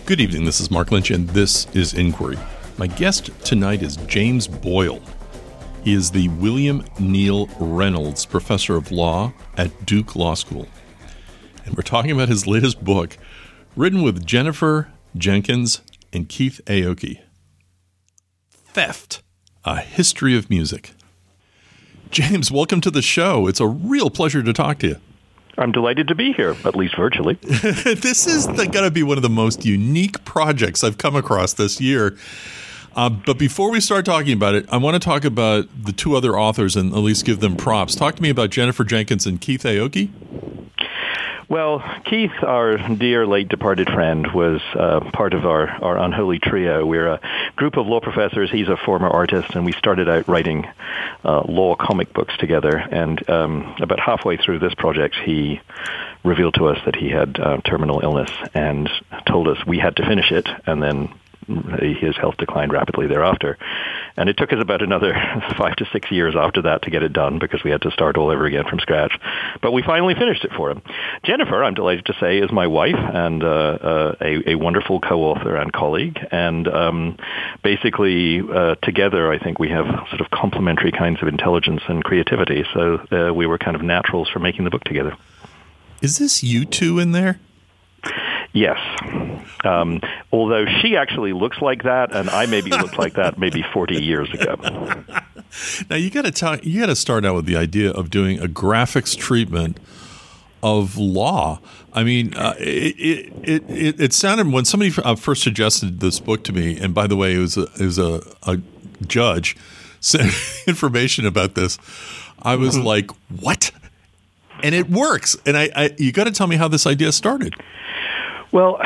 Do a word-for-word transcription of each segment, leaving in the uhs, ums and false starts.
Good evening, this is Mark Lynch, and this is Inquiry. My guest tonight is James Boyle. He is the William Neal Reynolds Professor of Law at Duke Law School. And we're talking about his latest book, written with Jennifer Jenkins and Keith Aoki. Theft, A History of Music. James, welcome to the show. It's a real pleasure to talk to you. I'm delighted to be here, at least virtually. This is going to be one of the most unique projects I've come across this year. Uh, but before we start talking about it, I want to talk about the two other authors and at least give them props. Talk to me about Jennifer Jenkins and Keith Aoki. Well, Keith, our dear late departed friend, was uh, part of our, our unholy trio. We're a group of law professors. He's a former artist, and we started out writing uh, law comic books together. And um, about halfway through this project, he revealed to us that he had uh, terminal illness and told us we had to finish it, and then his health declined rapidly thereafter. And it took us about another five to six years after that to get it done because we had to start all over again from scratch. But we finally finished it for him. Jennifer, I'm delighted to say, is my wife and uh, uh, a, a wonderful co-author and colleague. And um, basically, uh, together, I think we have sort of complementary kinds of intelligence and creativity. So uh, we were kind of naturals for making the book together. Is this you two in there? Yes. Um, although she actually looks like that, and I maybe looked like that maybe forty years ago. Now you got to talk. You got to start out with the idea of doing a graphics treatment of law. I mean, uh, it, it it it sounded when somebody first suggested this book to me, and by the way, it was a, it was a, a judge sent information about this. I was mm-hmm. like, what? And it works. And I, I you got to tell me how this idea started. Well,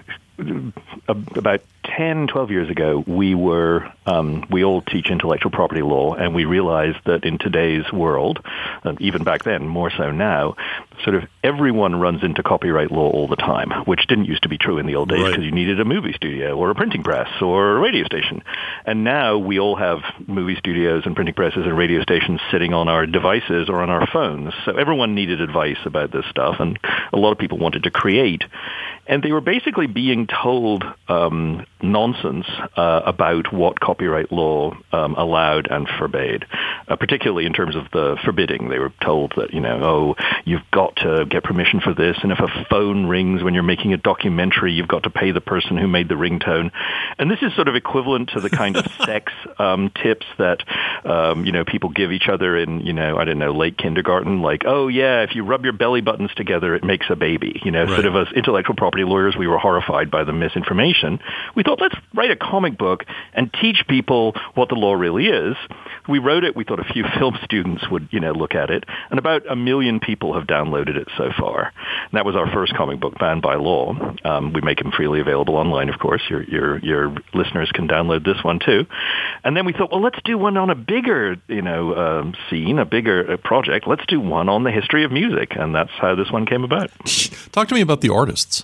about ten, twelve years ago, we were, um, we all teach intellectual property law, and we realized that in today's world, and even back then, more so now, sort of everyone runs into copyright law all the time, which didn't used to be true in the old days because right. you needed a movie studio or a printing press or a radio station. And now we all have movie studios and printing presses and radio stations sitting on our devices or on our phones. So everyone needed advice about this stuff, and a lot of people wanted to create. And they were basically being told um, nonsense uh, about what copyright law um, allowed and forbade, uh, particularly in terms of the forbidding. They were told that, you know, oh, you've got to get permission for this, and if a phone rings when you're making a documentary, you've got to pay the person who made the ringtone. And this is sort of equivalent to the kind of sex um, tips that, um, you know, people give each other in, you know, I don't know, late kindergarten, like, oh, yeah, if you rub your belly buttons together, it makes a baby, you know, right. sort of as intellectual property lawyers, we were horrified by the misinformation. We thought, let's write a comic book and teach people what the law really is. We wrote it. We thought a few film students would, you know, look at it. And about a million people have downloaded it so far. And that was our first comic book, Banned by Law. Um, we make them freely available online, of course. Your, your, your listeners can download this one, too. And then we thought, well, let's do one on a bigger, you know, um, scene, a bigger uh, project. Let's do one on the history of music. And that's how this one came about. Talk to me about the artists.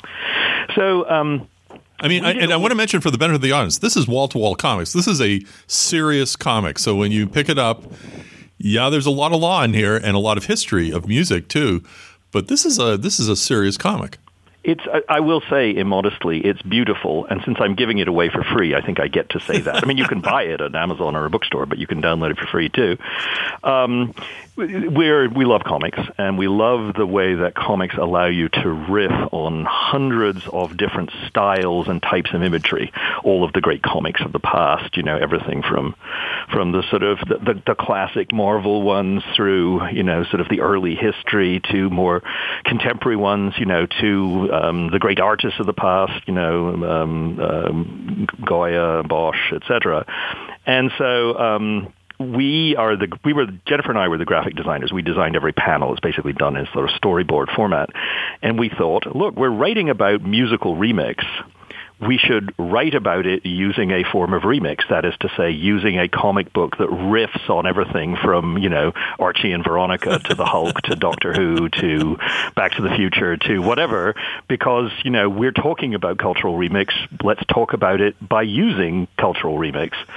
So, um, I mean, I, and I want to mention for the benefit of the audience, this is wall-to-wall comics. This is a serious comic. So when you pick it up, yeah, there's a lot of law in here and a lot of history of music too. But this is a this is a serious comic. It's, I will say immodestly, it's beautiful, and since I'm giving it away for free, I think I get to say that. I mean, you can buy it at Amazon or a bookstore, but you can download it for free too. Um, we're, we love comics, and we love the way that comics allow you to riff on hundreds of different styles and types of imagery. All of the great comics of the past, you know, everything from from the sort of the, the, the classic Marvel ones through, you know, sort of the early history to more contemporary ones, you know, to Um, the great artists of the past, you know, um, um, Goya, Bosch, et cetera. And so um, we are the we were Jennifer and I were the graphic designers. We designed every panel. It's basically done in sort of storyboard format. And we thought, look, we're writing about musical remix. We should write about it using a form of remix, that is to say, using a comic book that riffs on everything from, you know, Archie and Veronica to the Hulk to Doctor Who to Back to the Future to whatever, because, you know, we're talking about cultural remix. Let's talk about it by using cultural remix.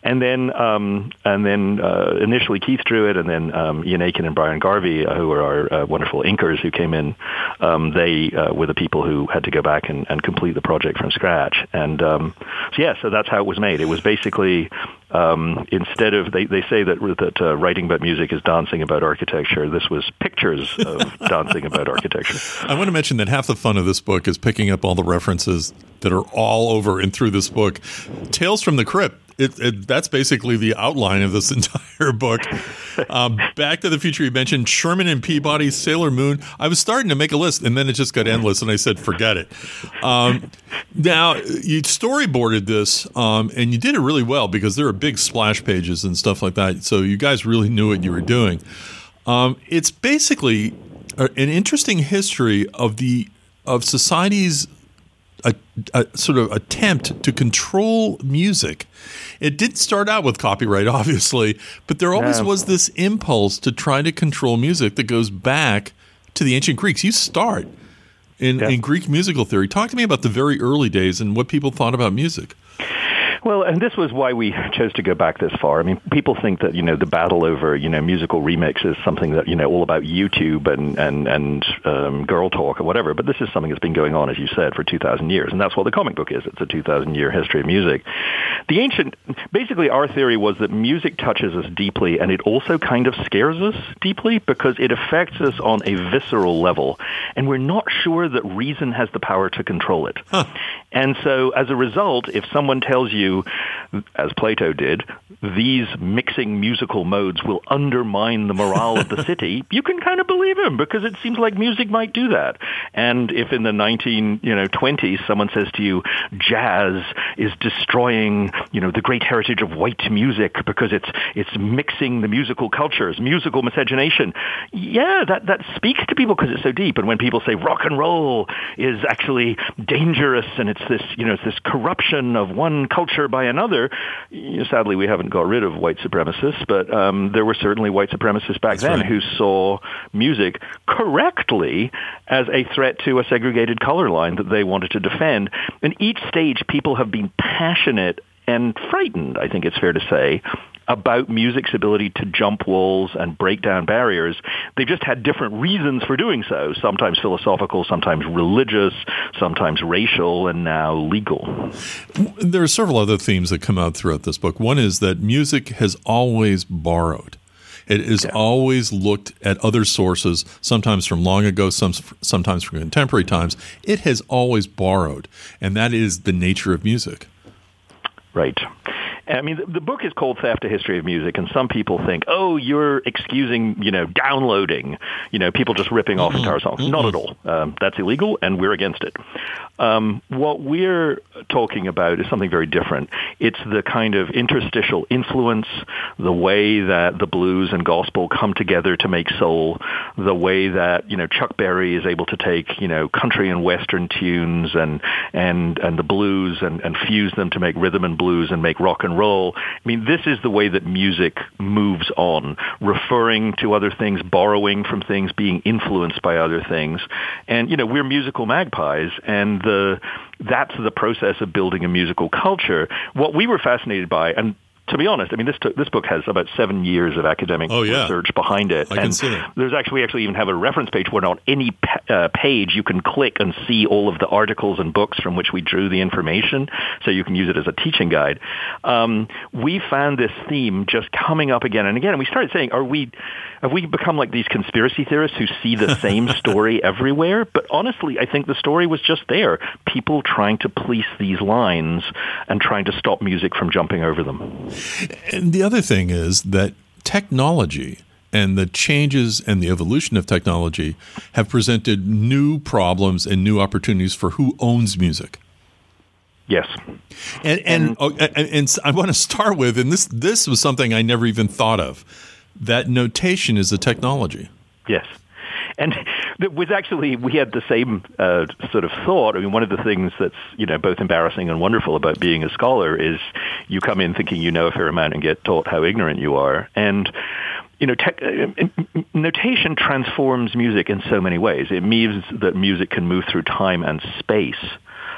and then um, and then uh, initially Keith drew it, and then um, Ian Aiken and Brian Garvey, uh, who are our uh, wonderful inkers who came in, um, they uh, were the people who had to go back and, and complete the project from scratch. And um, so yeah, so that's how it was made. It was basically um, instead of they, they say that that uh, writing about music is dancing about architecture. This was pictures of dancing about architecture. I want to mention that half the fun of this book is picking up all the references that are all over and through this book. Tales from the Crypt. It, it, that's basically the outline of this entire book. Um, Back to the Future, you mentioned Sherman and Peabody, Sailor Moon. I was starting to make a list, and then it just got endless, and I said, forget it. Um, now, you storyboarded this, um, and you did it really well because there are big splash pages and stuff like that, so you guys really knew what you were doing. Um, it's basically a, an interesting history of the of society's A, a sort of attempt to control music. It didn't start out with copyright, obviously, but there always no. was this impulse to try to control music that goes back to the ancient Greeks. You start in, yeah. in Greek musical theory. Talk to me about the very early days and what people thought about music. Well, and this was why we chose to go back this far. I mean, people think that, you know, the battle over, you know, musical remix is something that, you know, all about YouTube and, and, and um, girl talk or whatever. But this is something that's been going on, as you said, for two thousand years. And that's what the comic book is. It's a two thousand year history of music. The ancient, basically our theory was that music touches us deeply, and it also kind of scares us deeply because it affects us on a visceral level. And we're not sure that reason has the power to control it. Huh. And so as a result, if someone tells you, as Plato did, these mixing musical modes will undermine the morale of the city, you can kind of believe him because it seems like music might do that. And if in the nineteen you know twenties someone says to you, jazz is destroying you know the great heritage of white music because it's it's mixing the musical cultures, musical miscegenation, yeah, that that speaks to people because it's so deep. And when people say rock and roll is actually dangerous and it's this you know it's this corruption of one culture by another, you know, sadly we haven't got rid of white supremacists, but um, there were certainly white supremacists back That's then right. who saw music correctly as a threat to a segregated color line that they wanted to defend. And each stage people have been passionate and frightened, I think it's fair to say, about music's ability to jump walls and break down barriers. They've just had different reasons for doing so, sometimes philosophical, sometimes religious, sometimes racial, and now legal. There are several other themes that come out throughout this book. One is that music has always borrowed. It is yeah. always looked at other sources, sometimes from long ago, some, sometimes from contemporary times. It has always borrowed, and that is the nature of music. Right. I mean, the, the book is called Theft: A History of Music, and some people think, oh, you're excusing, you know, downloading, you know, people just ripping off entire songs. Mm-hmm. Not at all. Um, that's illegal, and we're against it. Um, what we're talking about is something very different. It's the kind of interstitial influence, the way that the blues and gospel come together to make soul, the way that, you know, Chuck Berry is able to take, you know, country and western tunes and and, and the blues and, and fuse them to make rhythm and blues and make rock and roll. I mean, this is the way that music moves on, referring to other things, borrowing from things, being influenced by other things. And, you know, we're musical magpies, and the that's the process of building a musical culture. What we were fascinated by, and to be honest, I mean, this took, this book has about seven years of academic oh, yeah. research behind it. I and can see it. There's actually, we actually even have a reference page where on any uh, page you can click and see all of the articles and books from which we drew the information, so you can use it as a teaching guide. Um, we found this theme just coming up again and again, and we started saying, are we, have we become like these conspiracy theorists who see the same story everywhere? But honestly, I think the story was just there. People trying to police these lines and trying to stop music from jumping over them. And the other thing is that technology and the changes and the evolution of technology have presented new problems and new opportunities for who owns music. Yes. And and, and, oh, and, and I want to start with, and this this was something I never even thought of, that notation is a technology. Yes. And it was actually, we had the same uh, sort of thought. I mean, one of the things that's, you know, both embarrassing and wonderful about being a scholar is you come in thinking you know a fair amount and get taught how ignorant you are. And, you know, tech, uh, notation transforms music in so many ways. It means that music can move through time and space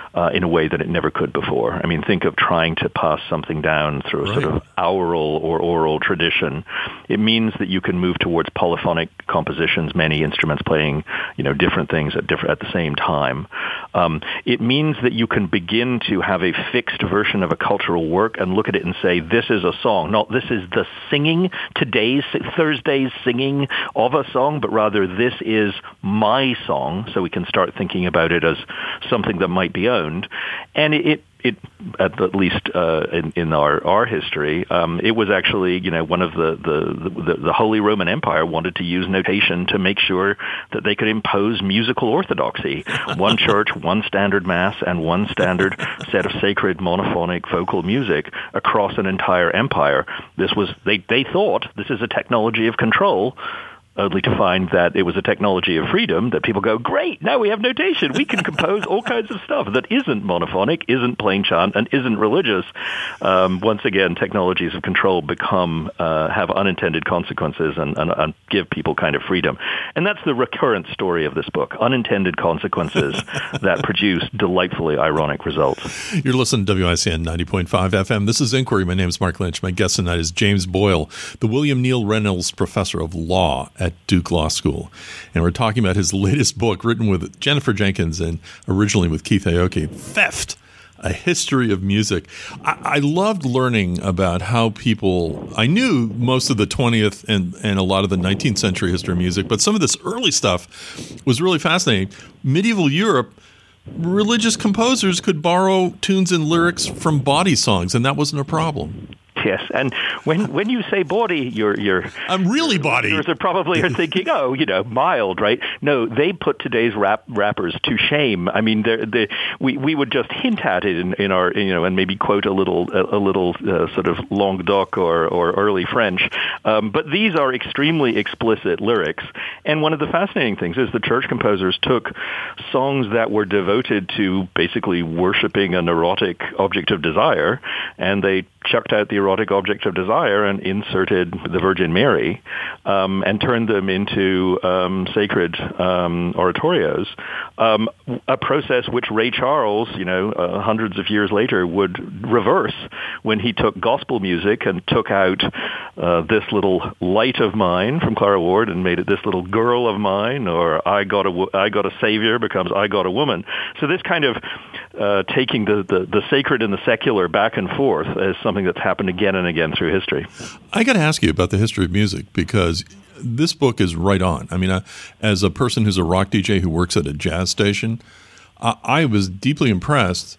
uh, in a way that it never could before. I mean, think of trying to pass something down through a right. sort of aural or oral tradition. It means that you can move towards polyphonic compositions, many instruments playing, you know, different things at different at the same time. Um, it means that you can begin to have a fixed version of a cultural work and look at it and say, this is a song, not this is the singing, today's, Thursday's singing of a song, but rather this is my song, so we can start thinking about it as something that might be owned. And it, it at least uh, in, in our, our history, um, it was actually, you know, one of the the, the the Holy Roman Empire wanted to use notation to make sure that they could impose musical orthodoxy. One church, one standard mass, and one standard set of sacred monophonic vocal music across an entire empire. This was, they, they thought, this is a technology of control, only to find that it was a technology of freedom, that people go, great, now we have notation. We can compose all kinds of stuff that isn't monophonic, isn't plain chant, and isn't religious. Um, once again, technologies of control become, uh, have unintended consequences and, and, and give people kind of freedom. And that's the recurrent story of this book, unintended consequences that produce delightfully ironic results. You're listening to W I C N ninety point five F M. This is Inquiry. My name is Mark Lynch. My guest tonight is James Boyle, the William Neil Reynolds Professor of Law at Duke Law School. And we're talking about his latest book, written with Jennifer Jenkins and originally with Keith Aoki, Theft, A History of Music. I, I loved learning about how people, I knew most of the twentieth and, and a lot of the nineteenth century history of music, but some of this early stuff was really fascinating. Medieval Europe, religious composers could borrow tunes and lyrics from bawdy songs, and that wasn't a problem. Yes, and when when you say bawdy, you're you're I'm really bawdy. You're probably are thinking, oh, you know, mild, right? No, they put today's rap rappers to shame. I mean, they're, they we we would just hint at it in, in our, you know, and maybe quote a little a, a little uh, sort of Languedoc or or early French, um, but these are extremely explicit lyrics. And one of the fascinating things is the church composers took songs that were devoted to basically worshiping an erotic object of desire, and they chucked out the erotic object of desire and inserted the Virgin Mary, um, and turned them into um, sacred um, oratorios, um, a process which Ray Charles, you know, uh, hundreds of years later would reverse when he took gospel music and took out uh, This Little Light of Mine from Clara Ward and made it This Little Girl of Mine, or I Got a, I Got a Savior becomes I Got a Woman. So this kind of uh, taking the, the, the sacred and the secular back and forth is something that's happened again and again through history. I got to ask you about the history of music, because this book is right on. I mean, I, as a person who's a rock D J who works at a jazz station, I, I was deeply impressed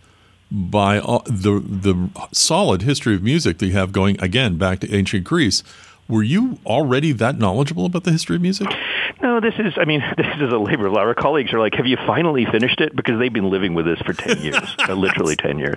by all, the the solid history of music that you have going, again, back to ancient Greece. Were you already that knowledgeable about the history of music? No, this is, I mean, this is a labor of love. Our colleagues are like, have you finally finished it? Because they've been living with this for ten years, uh, literally ten years.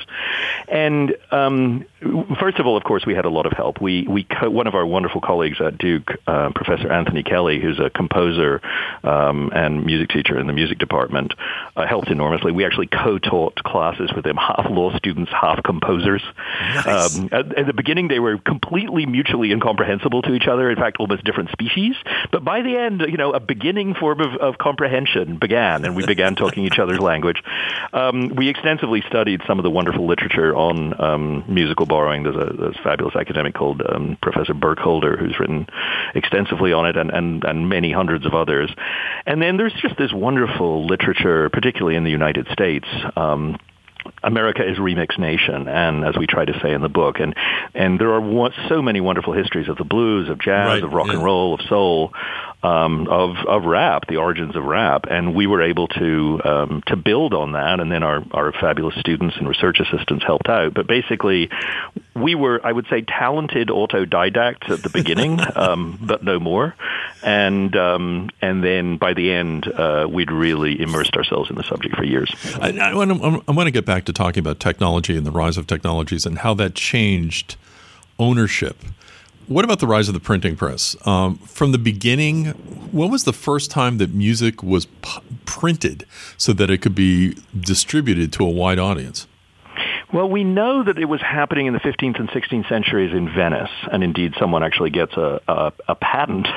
And um, first of all, of course, we had a lot of help. We, we co- one of our wonderful colleagues at Duke, uh, Professor Anthony Kelly, who's a composer um, and music teacher in the music department, uh, helped enormously. We actually co-taught classes with him, half law students, half composers. Nice. Um, at, at the beginning, they were completely mutually incomprehensible to each other, in fact, almost different species. But by the end, you know, a beginning form of, of comprehension began, and we began talking each other's language. Um, we extensively studied some of the wonderful literature on um, musical borrowing. There's a, there's a fabulous academic called um, Professor Burkholder, who's written extensively on it, and, and, and many hundreds of others. And then there's just this wonderful literature, particularly in the United States. Um, America is Remix Nation, and as we try to say in the book, and and there are so many wonderful histories of the blues, of jazz, right, of rock yeah. and roll, of soul, um, of of rap, the origins of rap, and we were able to um, to build on that, and then our our fabulous students and research assistants helped out. But basically, we were, I would say, talented autodidacts at the beginning, um, but no more, and um, and then by the end, uh, we'd really immersed ourselves in the subject for years. I, I want to I want to get back to talking about technology and the rise of technologies and how that changed ownership. What about the rise of the printing press? Um, from the beginning, when was the first time that music was p- printed so that it could be distributed to a wide audience? Well, we know that it was happening in the fifteenth and sixteenth centuries in Venice, and indeed someone actually gets a, a, a patent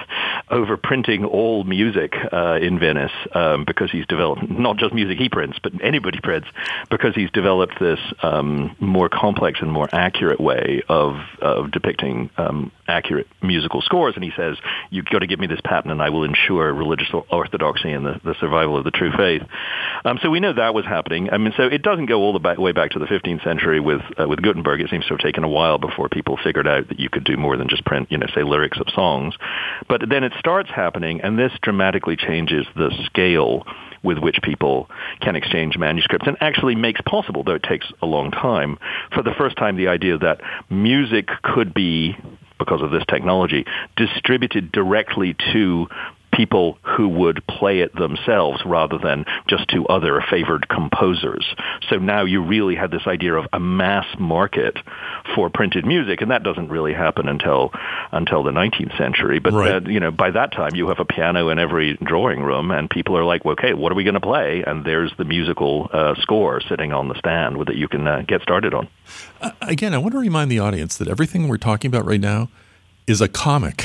over printing all music uh, in Venice um, because he's developed not just music he prints, but anybody prints, because he's developed this um, more complex and more accurate way of, of depicting um, accurate musical scores. And he says, you've got to give me this patent and I will ensure religious orthodoxy and the, the survival of the true faith. Um, so we know that was happening. I mean, so it doesn't go all the back, way back to the fifteenth century with uh, with Gutenberg. It seems to have taken a while before people figured out that you could do more than just print, you know, say lyrics of songs. But then it starts happening, and this dramatically changes the scale with which people can exchange manuscripts and actually makes possible, though it takes a long time, for the first time the idea that music could be, because of this technology, distributed directly to people who would play it themselves rather than just to other favored composers. So now you really had this idea of a mass market for printed music, and that doesn't really happen until until the nineteenth century. But right. uh, you know, by that time you have a piano in every drawing room, and people are like, well, okay, what are we going to play? And there's the musical uh, score sitting on the stand that you can uh, get started on. Uh, again, I want to remind the audience that everything we're talking about right now is a comic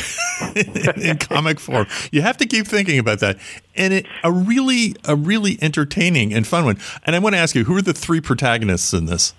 in comic form. You have to keep thinking about that. And it a really a really entertaining and fun one. And I want to ask you, who are the three protagonists in this?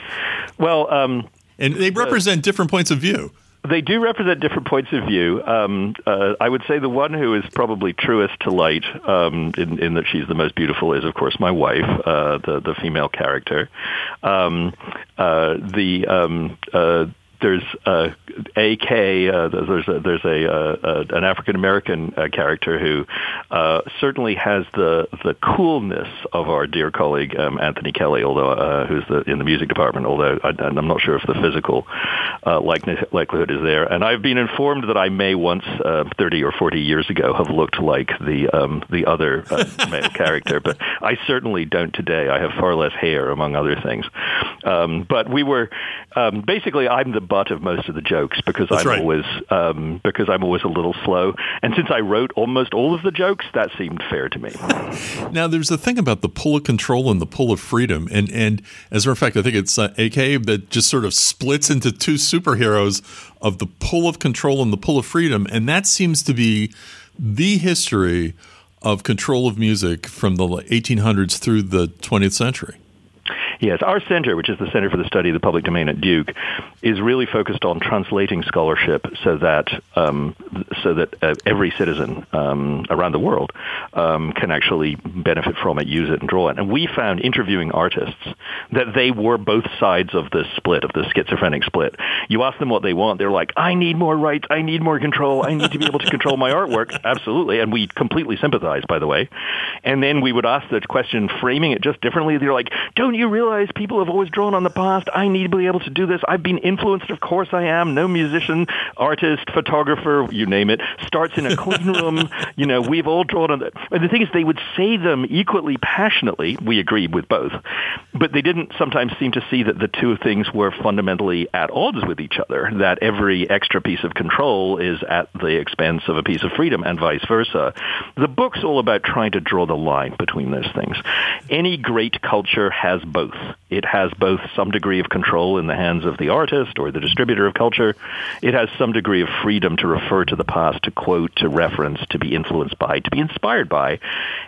Well, um, and they represent uh, different points of view. They do represent different points of view. Um, uh, I would say the one who is probably truest to light, um, in, in that she's the most beautiful, is, of course, my wife, uh, the the female character. Um, uh, the um, uh, There's uh, A K. Uh, there's a, there's a uh, an African American uh, character who uh, certainly has the the coolness of our dear colleague um, Anthony Kelly, although uh, who's the, in the music department. Although I, I'm not sure if the physical uh, likelihood, likelihood is there. And I've been informed that I may once, uh, thirty or forty years ago, have looked like the um, the other uh, male character, but I certainly don't today. I have far less hair, among other things. Um, but we were um, basically I'm the butt of most of the jokes because That's I'm right. always um, because I'm always a little slow, and since I wrote almost all of the jokes, that seemed fair to me. Now, there's a thing about the pull of control and the pull of freedom, and and as a matter of fact, I think it's uh, A K that just sort of splits into two superheroes of the pull of control and the pull of freedom, and that seems to be the history of control of music from the eighteen hundreds through the twentieth century. Yes, our center, which is the Center for the Study of the Public Domain at Duke, is really focused on translating scholarship so that um, so that uh, every citizen um, around the world um, can actually benefit from it, use it, and draw it. And we found, interviewing artists, that they were both sides of this split, of the schizophrenic split. You ask them what they want, they're like, I need more rights, I need more control, I need to be able to control my artwork. Absolutely, and we completely sympathize, by the way. And then we would ask the question, framing it just differently. They're like, don't you realize people have always drawn on the past? I need to be able to do this. I've been influenced, of course I am. No musician, artist, photographer, you name it, starts in a clean room. You know, we've all drawn on that. And the thing is, they would say them equally passionately. We agreed with both. But they didn't sometimes seem to see that the two things were fundamentally at odds with each other, that every extra piece of control is at the expense of a piece of freedom and vice versa. The book's all about trying to draw the line between those things. Any great culture has both. It has both some degree of control in the hands of the artist or the distributor of culture. It has some degree of freedom to refer to the past, to quote, to reference, to be influenced by, to be inspired by.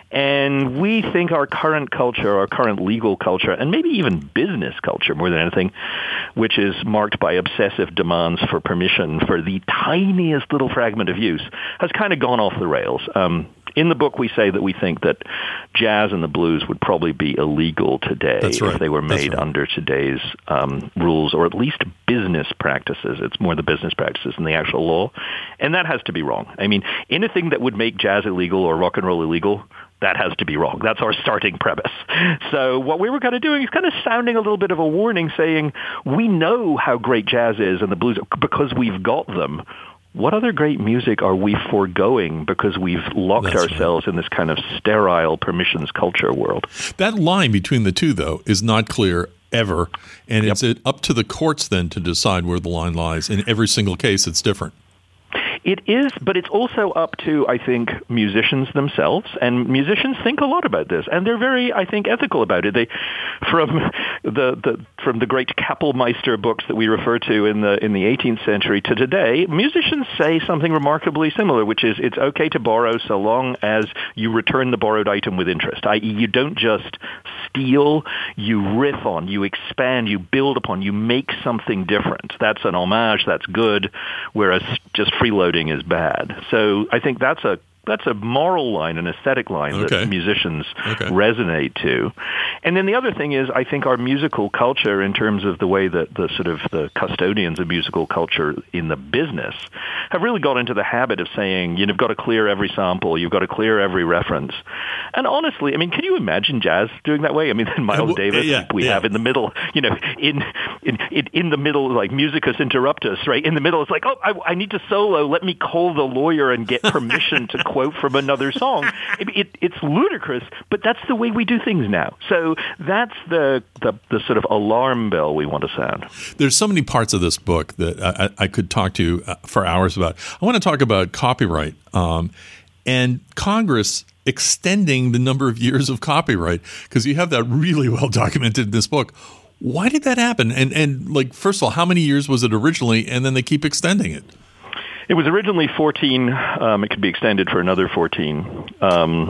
And we think our current culture, our current legal culture, and maybe even business culture more than anything, which is marked by obsessive demands for permission for the tiniest little fragment of use, has kind of gone off the rails. Um, In the book, we say that we think that jazz and the blues would probably be illegal today right. if they were made right. under today's um, rules, or at least business practices. It's more the business practices than the actual law. And that has to be wrong. I mean, anything that would make jazz illegal or rock and roll illegal, that has to be wrong. That's our starting premise. So what we were kind of doing is kind of sounding a little bit of a warning, saying, we know how great jazz is and the blues because we've got them. What other great music are we foregoing because we've locked That's ourselves right. in this kind of sterile permissions culture world? That line between the two, though, is not clear ever, and yep. it's up to the courts then to decide where the line lies. In every single case, it's different. It is, but it's also up to, I think, musicians themselves, and musicians think a lot about this, and they're very, I think, ethical about it. They, from the, the from the great Kapellmeister books that we refer to in the in the eighteenth century to today, musicians say something remarkably similar, which is it's okay to borrow so long as you return the borrowed item with interest, that is, you don't just steal, you riff on, you expand, you build upon, you make something different. That's an homage, that's good, whereas just freeloading is bad. So I think that's a that's a moral line, an aesthetic line okay. that musicians okay. resonate to. And then the other thing is, I think our musical culture, in terms of the way that the sort of the custodians of musical culture in the business have really got into the habit of saying, you've got to clear every sample, you've got to clear every reference. And honestly, I mean, can you imagine jazz doing that way? I mean, Miles Davis, yeah, we yeah. have in the middle, you know, in, in in in the middle, like musicus interruptus, right? In the middle, it's like, oh, I, I need to solo. Let me call the lawyer and get permission to quote from another song. It, it, it's ludicrous, but that's the way we do things now. So that's the, the the sort of alarm bell we want to sound. There's so many parts of this book that I, I could talk to you for hours about. I want to talk about copyright um, and Congress extending the number of years of copyright, because you have that really well documented in this book. Why did that happen? And and like, first of all, how many years was it originally? And then they keep extending it. It was originally fourteen. Um, it could be extended for another fourteen. Um,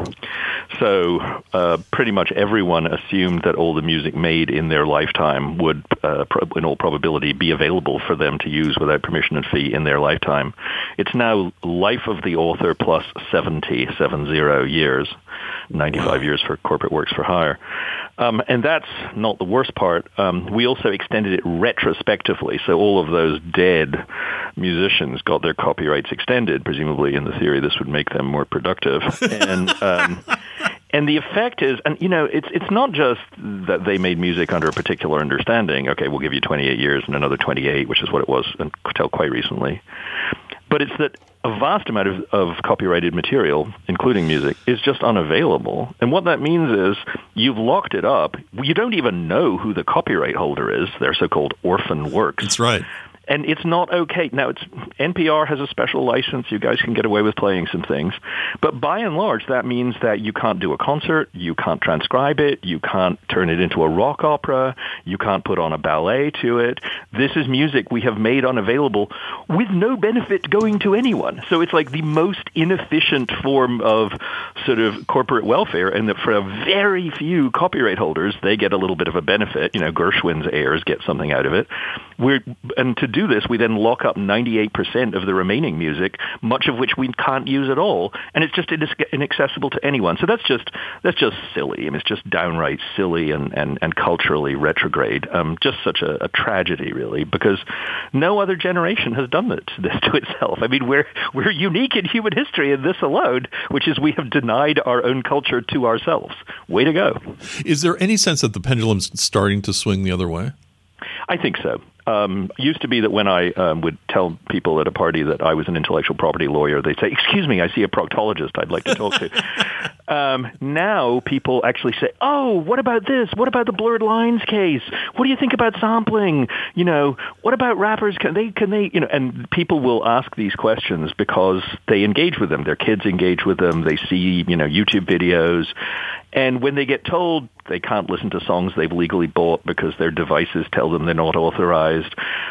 so uh, pretty much everyone assumed that all the music made in their lifetime would, uh, pro- in all probability, be available for them to use without permission and fee in their lifetime. It's now life of the author plus seventy, seven zero years, ninety-five years for corporate works for hire. Um, and that's not the worst part. Um, we also extended it retrospectively, so all of those dead musicians got their copyrights extended. Presumably, in the theory, this would make them more productive. And um, and the effect is, and you know, it's it's not just that they made music under a particular understanding. Okay, we'll give you twenty-eight years and another twenty-eight, which is what it was until quite recently. But it's that a vast amount of, of copyrighted material, including music, is just unavailable. And what that means is you've locked it up. You don't even know who the copyright holder is. They're so-called orphan works. That's right. And it's not okay. Now, it's N P R has a special license. You guys can get away with playing some things. But by and large, that means that you can't do a concert, you can't transcribe it, you can't turn it into a rock opera, you can't put on a ballet to it. This is music we have made unavailable with no benefit going to anyone. So it's like the most inefficient form of sort of corporate welfare, and that for a very few copyright holders, they get a little bit of a benefit. You know, Gershwin's heirs get something out of it. We're, and to do this, we then lock up ninety-eight percent of the remaining music, much of which we can't use at all, and it's just inaccessible to anyone. So that's just that's just silly. I mean, it's just downright silly and, and, and culturally retrograde. Um, just such a, a tragedy, really, because no other generation has done this, this to itself. I mean, we're we're unique in human history in this alone, which is we have denied our own culture to ourselves. Way to go. Is there any sense that the pendulum's starting to swing the other way? I think so. Um, used to be that when I um, would tell people at a party that I was an intellectual property lawyer, they'd say, excuse me, I see a proctologist I'd like to talk to. um, now people actually say, oh, what about this? What about the blurred lines case? What do you think about sampling? You know, what about rappers? Can they, can they, you know, and people will ask these questions because they engage with them. Their kids engage with them. They see, you know, YouTube videos. And when they get told they can't listen to songs they've legally bought because their devices tell them they're not authorized,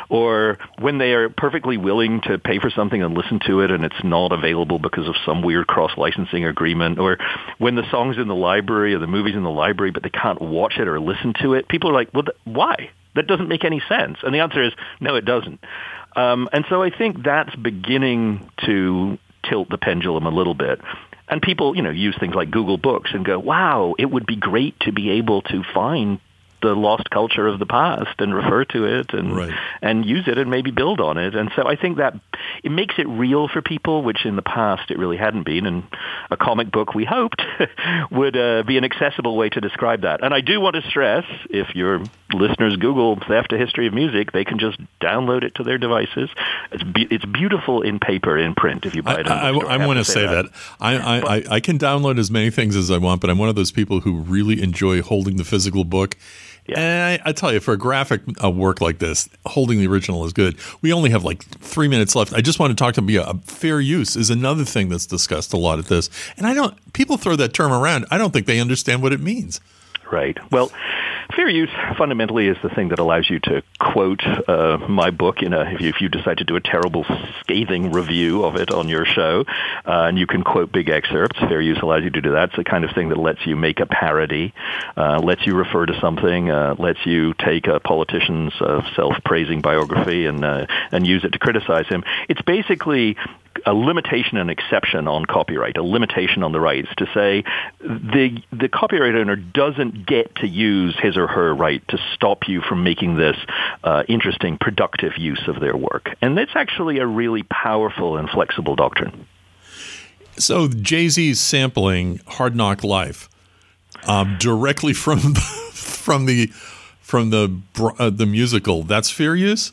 or when they are perfectly willing to pay for something and listen to it and it's not available because of some weird cross-licensing agreement, or when the song's in the library or the movie's in the library but they can't watch it or listen to it, people are like, well, th- why? That doesn't make any sense. And the answer is, no, it doesn't. Um, and so I think that's beginning to tilt the pendulum a little bit. And people, you know, use things like Google Books and go, wow, it would be great to be able to find the lost culture of the past and refer to it and right. and use it and maybe build on it. And so I think that it makes it real for people, which in the past it really hadn't been. And a comic book, we hoped, would uh, be an accessible way to describe that. And I do want to stress, if your listeners Google Theft: A History of Music, they can just download it to their devices. It's be- it's beautiful in paper, in print, if you buy it. I, I, I, I want to say that. that. I, I, but, I, I can download as many things as I want, but I'm one of those people who really enjoy holding the physical book. Yeah. And I, I tell you, for a graphic uh, work like this, holding the original is good. We only have like three minutes left. I just want to talk to you. Uh, fair use is another thing that's discussed a lot at this. And I don't, people throw that term around. I don't think they understand what it means. Right. Well, fair use fundamentally is the thing that allows you to quote uh, my book in a, if you, if you decide to do a terrible, scathing review of it on your show, uh, and you can quote big excerpts. Fair use allows you to do that. It's the kind of thing that lets you make a parody, uh, lets you refer to something, uh, lets you take a politician's uh, self-praising biography and uh, and use it to criticize him. It's basically a limitation and exception on copyright, a limitation on the rights to say the the copyright owner doesn't get to use his or her right to stop you from making this uh, interesting, productive use of their work. And that's actually a really powerful and flexible doctrine. So Jay-Z's sampling Hard Knock Life um, directly from the, from the from the uh, the musical, that's fair use?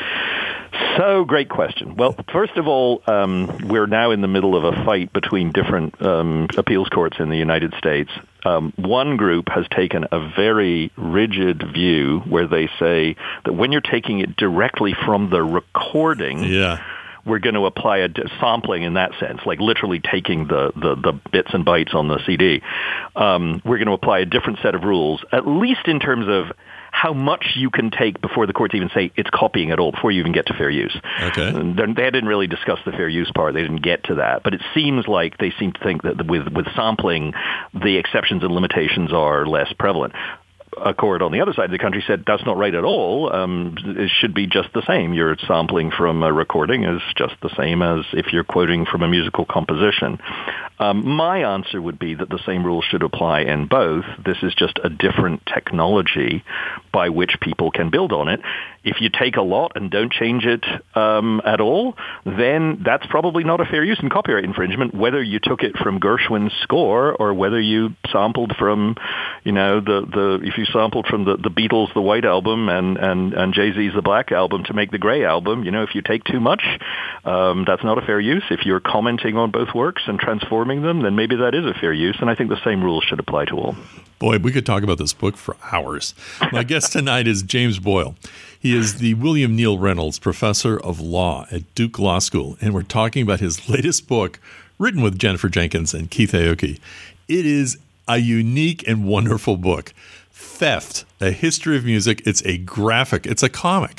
So, great question. Well, first of all, um, we're now in the middle of a fight between different um, appeals courts in the United States. Um, one group has taken a very rigid view where they say that when you're taking it directly from the recording, yeah. we're going to apply a sampling in that sense, like literally taking the, the, the bits and bytes on the C D. Um, we're going to apply a different set of rules, at least in terms of how much you can take before the courts even say it's copying at all, before you even get to fair use. Okay. They didn't really discuss the fair use part. They didn't get to that. But it seems like they seem to think that with, with sampling, the exceptions and limitations are less prevalent. A court on the other side of the country said that's not right at all. Um, it should be just the same. Your sampling from a recording is just the same as if you're quoting from a musical composition. Um, my answer would be that the same rules should apply in both. This is just a different technology by which people can build on it. If you take a lot and don't change it um, at all, then that's probably not a fair use and copyright infringement, whether you took it from Gershwin's score or whether you sampled from, you know, the, the if you sampled from the, the Beatles' The White Album and, and, and Jay-Z's The Black Album to make the Gray Album. You know, if you take too much, um, that's not a fair use. If you're commenting on both works and transforming them, then maybe that is a fair use, and I think the same rules should apply to all. Boy, we could talk about this book for hours. My guest tonight is James Boyle. He is the William Neal Reynolds Professor of Law at Duke Law School, and we're talking about his latest book, written with Jennifer Jenkins and Keith Aoki. It is a unique and wonderful book. Theft, A History of Music. It's a graphic. It's a comic.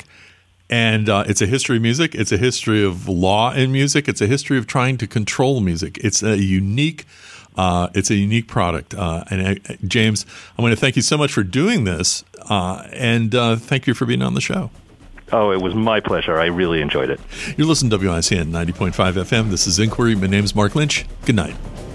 And uh, it's a history of music. It's a history of law in music. It's a history of trying to control music. It's a unique Uh, it's a unique product. Uh, and uh, James, I want to thank you so much for doing this, uh, and uh, thank you for being on the show. Oh, it was my pleasure. I really enjoyed it. You're listening to W I C N ninety point five F M. This is Inquiry. My name is Mark Lynch. Good night.